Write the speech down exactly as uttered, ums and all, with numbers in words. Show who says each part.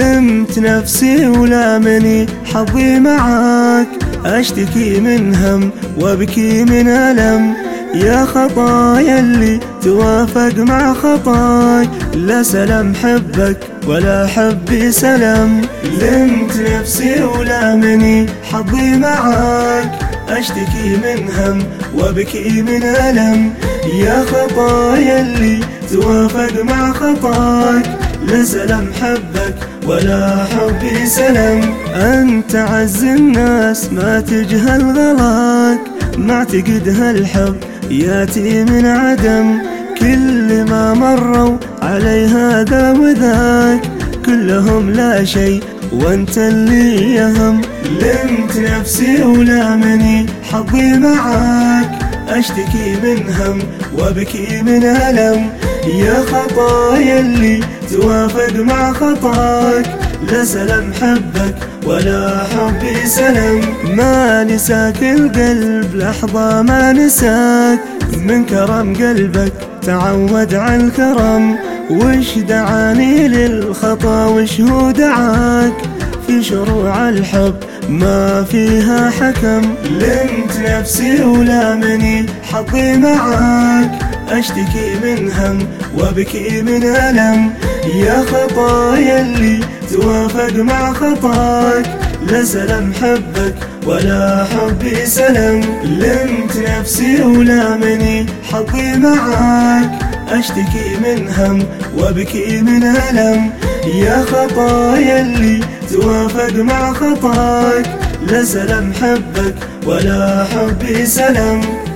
Speaker 1: لمت نفسي ولامني حظي معاك، أشتكي من هم وابكي من ألم، يا خطايا اللي توافق مع خطاي، لا سلام حبك ولا حبي سلام. لمت نفسي ولامني حظي معاك، أشتكي من هم وابكي من ألم، يا خطايا اللي توافق مع خطاك، لا سلام حبك ولا حبي سلام. أنت عز الناس ما تجهل غلاك، معتقد هالحب ياتي من عدم، كل ما مروا علي هذا وذاك، كلهم لا شيء وانت اللي يهم. لمت نفسي ولامني حظي معاك، أشتكي من هم وابكي من ألم، يا خطايا اللي توافق مع خطاك، لا سلام حبك ولا حبي سلام. ما نساك القلب لحظة ما نساك، من كرم قلبك تعود على الكرم، وش دعاني للخطا وش هو دعاك، في شروع الحب ما فيها حكم. لمت نفسي ولامني حظي معاك، أشتكي من هم وابكي من ألم، يا خطايا اللي توافق مع خطاك، لا سلام حبك ولا حبي سلام. لمت نفسي ولامني حظي معاك، أشتكي من هم وابكي من ألم، يا خطايا اللي توافق مع خطاك، لا سلام حبك ولا حبي سلام.